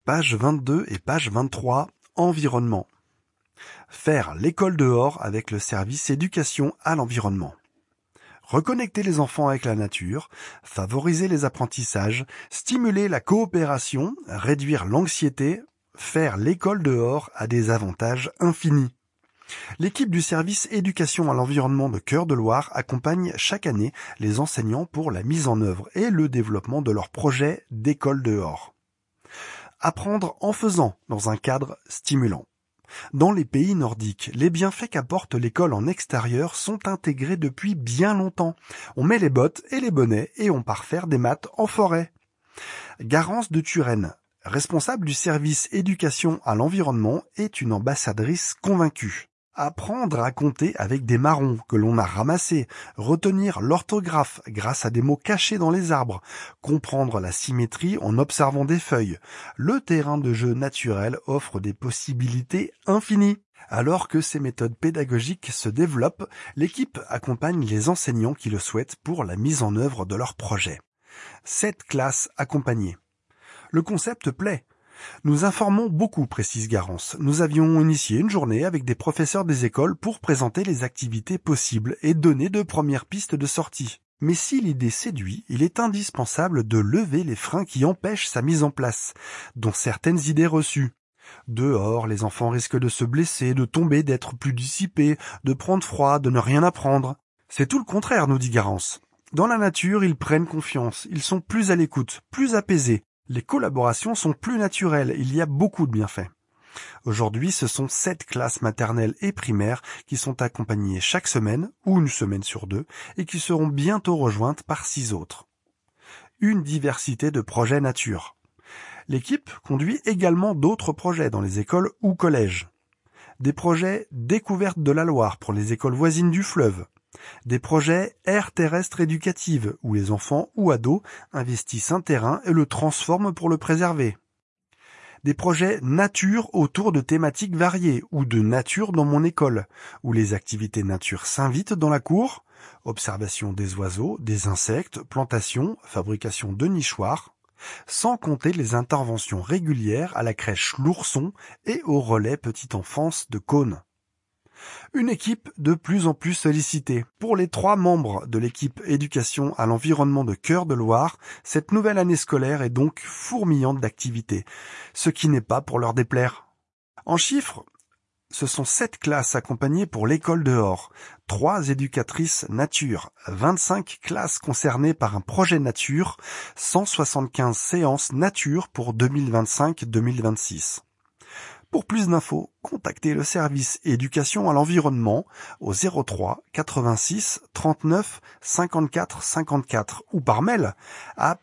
Page 22 et page 23, environnement. Faire l'école dehors avec le service éducation à l'environnement. Reconnecter les enfants avec la nature, favoriser les apprentissages, stimuler la coopération, réduire l'anxiété, faire l'école dehors a des avantages infinis. L'équipe du service éducation à l'environnement de Cœur de Loire accompagne chaque année les enseignants pour la mise en œuvre et le développement de leur projet d'école dehors. Apprendre en faisant dans un cadre stimulant. Dans les pays nordiques, les bienfaits qu'apporte l'école en extérieur sont intégrés depuis bien longtemps. On met les bottes et les bonnets et on part faire des maths en forêt. Garance de Turenne, responsable du service éducation à l'environnement, est une ambassadrice convaincue. Apprendre à compter avec des marrons que l'on a ramassés, retenir l'orthographe grâce à des mots cachés dans les arbres, comprendre la symétrie en observant des feuilles. Le terrain de jeu naturel offre des possibilités infinies. Alors que ces méthodes pédagogiques se développent, l'équipe accompagne les enseignants qui le souhaitent pour la mise en œuvre de leur projet. 7 classes accompagnées. Le concept plaît. Nous informons beaucoup, précise Garance. Nous avions initié une journée avec des professeurs des écoles pour présenter les activités possibles et donner de premières pistes de sortie. Mais si l'idée séduit, il est indispensable de lever les freins qui empêchent sa mise en place, dont certaines idées reçues. Dehors, les enfants risquent de se blesser, de tomber, d'être plus dissipés, de prendre froid, de ne rien apprendre. C'est tout le contraire, nous dit Garance. Dans la nature, ils prennent confiance, ils sont plus à l'écoute, plus apaisés. Les collaborations sont plus naturelles, il y a beaucoup de bienfaits. Aujourd'hui, ce sont 7 classes maternelles et primaires qui sont accompagnées chaque semaine, ou une semaine sur 2, et qui seront bientôt rejointes par 6 autres. Une diversité de projets nature. L'équipe conduit également d'autres projets dans les écoles ou collèges. Des projets découverte de la Loire pour les écoles voisines du fleuve. Des projets aires terrestres éducatives où les enfants ou ados investissent un terrain et le transforment pour le préserver. Des projets nature autour de thématiques variées ou de nature dans mon école où les activités nature s'invitent dans la cour, observation des oiseaux, des insectes, plantation, fabrication de nichoirs, sans compter les interventions régulières à la crèche L'Ourson et au relais petite enfance de Caunes. Une équipe de plus en plus sollicitée. Pour les 3 membres de l'équipe éducation à l'environnement de Cœur de Loire, cette nouvelle année scolaire est donc fourmillante d'activités, ce qui n'est pas pour leur déplaire. En chiffres, ce sont 7 classes accompagnées pour l'école dehors, 3 éducatrices nature, 25 classes concernées par un projet nature, 175 séances nature pour 2025-2026. Pour plus d'infos, contactez le service éducation à l'environnement au 03 86 39 54 54 ou par mail à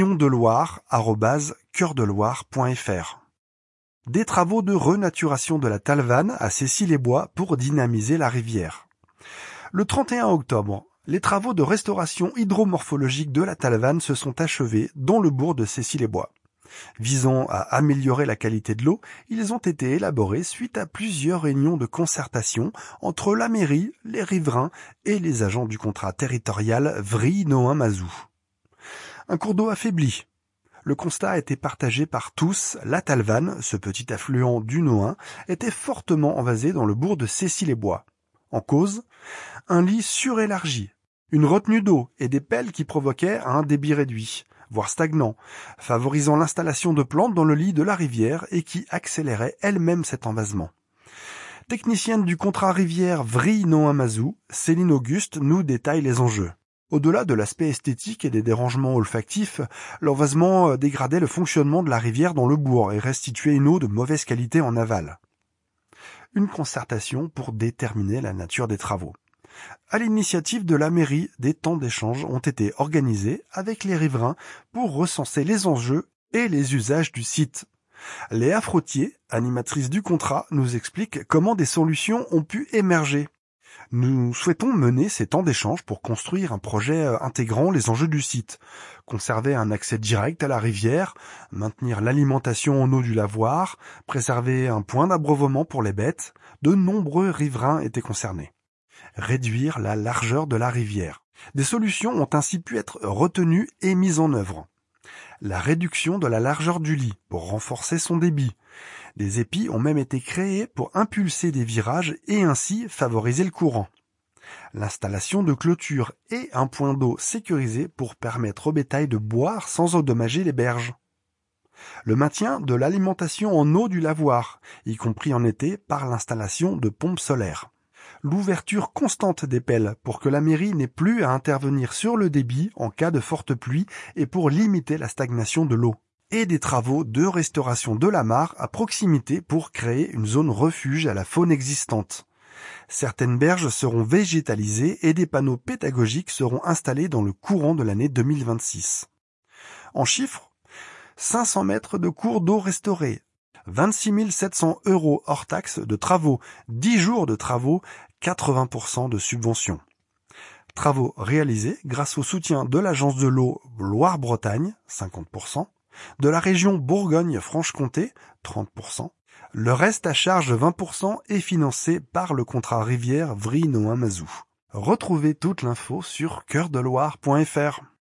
pavillondeloire@coeurdeloire.fr. Des travaux de renaturation de la Talvanne à Cécy-les-Bois pour dynamiser la rivière. Le 31 octobre, les travaux de restauration hydromorphologique de la Talvanne se sont achevés dans le bourg de Cécy-les-Bois. Visant à améliorer la qualité de l'eau, ils ont été élaborés suite à plusieurs réunions de concertation entre la mairie, les riverains et les agents du contrat territorial Vry-Nohain-Mazou. Un cours d'eau affaibli. Le constat a été partagé par tous. La Talvanne, ce petit affluent du Nohain, était fortement envasé dans le bourg de Cécy-les-Bois. En cause, un lit surélargi, une retenue d'eau et des pelles qui provoquaient un débit réduit, voire stagnant, favorisant l'installation de plantes dans le lit de la rivière et qui accélérait elle-même cet envasement. Technicienne du contrat rivière Vry-Nohain-Mazou, Céline Auguste nous détaille les enjeux. Au-delà de l'aspect esthétique et des dérangements olfactifs, l'envasement dégradait le fonctionnement de la rivière dans le bourg et restituait une eau de mauvaise qualité en aval. Une concertation pour déterminer la nature des travaux. À l'initiative de la mairie, des temps d'échange ont été organisés avec les riverains pour recenser les enjeux et les usages du site. Léa Frottier, animatrice du contrat, nous explique comment des solutions ont pu émerger. Nous souhaitons mener ces temps d'échange pour construire un projet intégrant les enjeux du site, conserver un accès direct à la rivière, maintenir l'alimentation en eau du lavoir, préserver un point d'abreuvement pour les bêtes. De nombreux riverains étaient concernés. Réduire la largeur de la rivière. Des solutions ont ainsi pu être retenues et mises en œuvre. La réduction de la largeur du lit pour renforcer son débit. Des épis ont même été créés pour impulser des virages et ainsi favoriser le courant. L'installation de clôtures et un point d'eau sécurisé pour permettre au bétail de boire sans endommager les berges. Le maintien de l'alimentation en eau du lavoir, y compris en été par l'installation de pompes solaires. L'ouverture constante des pelles pour que la mairie n'ait plus à intervenir sur le débit en cas de forte pluie et pour limiter la stagnation de l'eau. Et des travaux de restauration de la mare à proximité pour créer une zone refuge à la faune existante. Certaines berges seront végétalisées et des panneaux pédagogiques seront installés dans le courant de l'année 2026. En chiffres, 500 mètres de cours d'eau restaurés, 26 700 € hors taxes de travaux, 10 jours de travaux, 80% de subventions. Travaux réalisés grâce au soutien de l'Agence de l'eau Loire-Bretagne, 50%, de la région Bourgogne-Franche-Comté, 30%. Le reste à charge, 20%, est financé par le contrat rivière Vry-Nohain-Mazou. Retrouvez toute l'info sur cœurdeloire.fr.